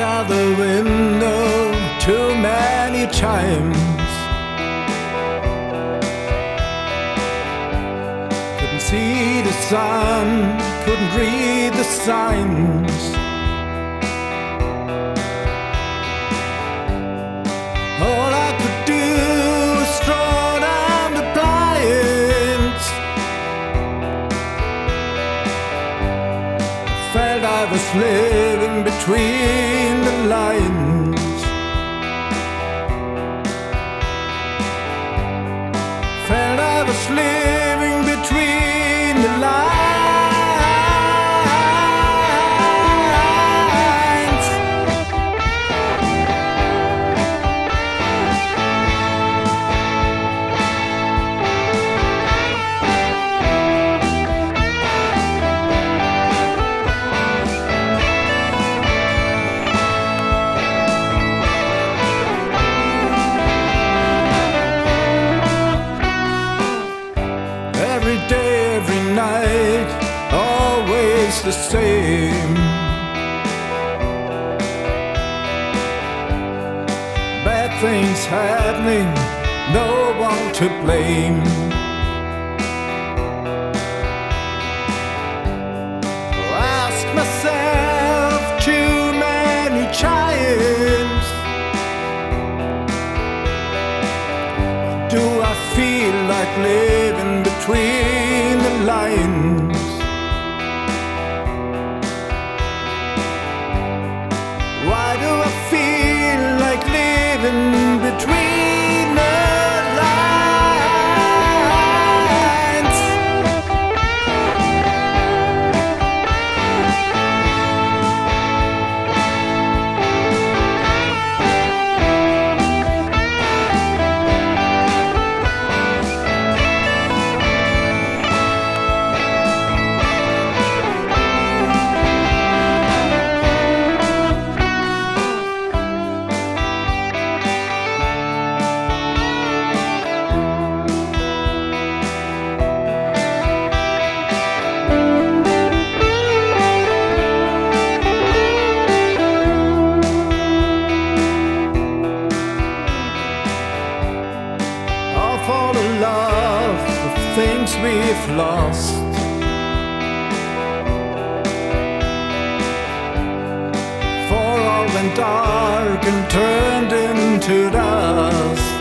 out the window too many times. Couldn't see the sun, couldn't read the signs. All I could do was throw down the blinds. Felt I was living between the lines. Felt I was living between the lines. Every day, every night, always the same. Bad things happening, no one to blame. Ask myself too many times, do I feel like living between the lines? Why do I feel like living between the lines? For the love of things we've lost, for all went dark and turned into dust.